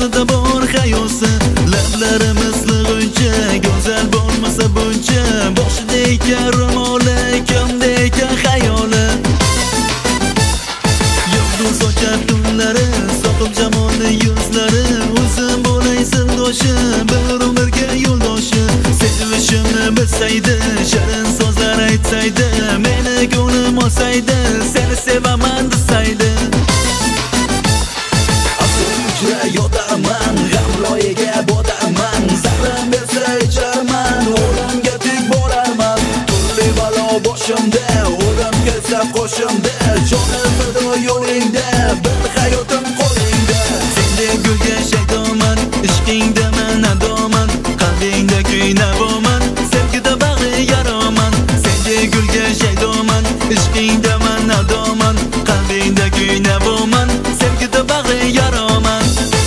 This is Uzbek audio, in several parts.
ko'zida bor hayosi, lablari misli g'uncha, go'zal bo'lmasa buncha, boshidagi ro'moli, ko'mdagi xayoli. Yulduz sochar tunlari, soqib jamoli yuzlari, o'zim bo'lay sirdoshi, bir umrga yo'ldoshi. Sevishimni bilsaydi, shirin so'zlar aytsaydi, meni ko'nglim olsaydi, seni sevaman desaydi. Yotaman, g'amloyiga botaman, zahrim bersa icharman, o'limga tek borarman. Turli balo boshimda, o'lim kelsa qo'shimda, jonim fido yo'lingda, bir hayotim qo'lingda. Sendek gulga shaydoman, ishqingda men adoman, qalbingda kuynavoman, sevgida bag'ri yaroman. Sendek gulga shaydoman, ishqingda men adoman, qalbingda kuynavoman, sevgida bag'ri yaroman.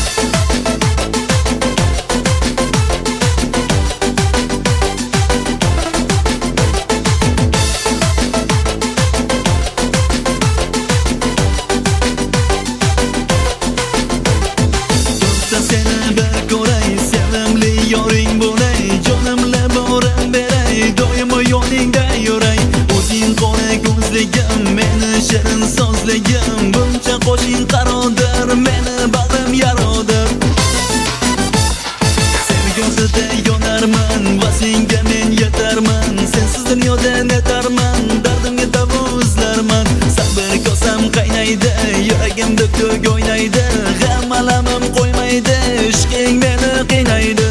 Seni bir ko'ray, sevimli yoring bo'lay, jonimla borim beray, doimo yoningda yuray. O'zing qora ko'zligim, meni shirin sozligim, buncha qo'shing qarodir, meni bag'rim yarodir. Sevgida yonarman, va senga men yetarman, sensiz dunyoda netarman, dardimga davo izlarman. Sabr kosam qaynaydi, yuragimda ko'k o'ynaydi, g'am alamim qo'ymaydi, ishqing meni qiynaydi.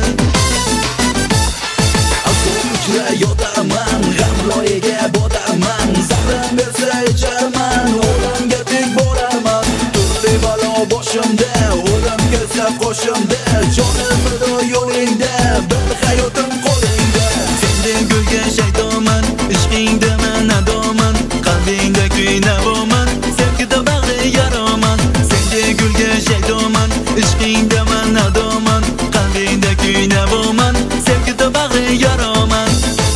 Afsusga yotaman, g'amloyiga botaman, zahrim bersa icharman, o'limga tek borarman. Turli balo boshimda, o'lim kelsa qo'shimda, jonim fido yo'lingda, bir hayotim qo'lingda. Sendek gulga shaydoman, ishqingda men adoman, qalbingda kuynavoman, sevgida bag'ri yaroman. Sendek gulga shaydoman, ishqingda men adoman, qalbingda kuynavoman, sevgida bag'ri yaroman.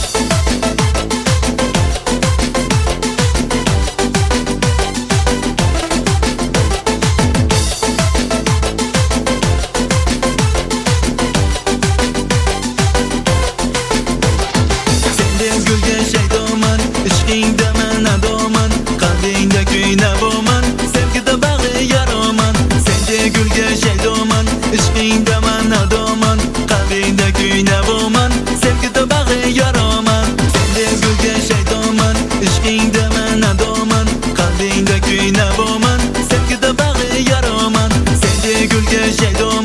Sendek gulga shaydoman, ishqingda men adoman, qalbingda kuynavoman, sevgida bag'ri yaroman. Sendek gulga shaydoman, ishqingda men adoman, qalbingda kuynavoman, sevgida bag'ri yaroman. Sendek gulga shaydoman, ishqingda men adoman, qalbingda kuynavoman, sevgida bag'ri yaroman. Sendek gulga shaydoman.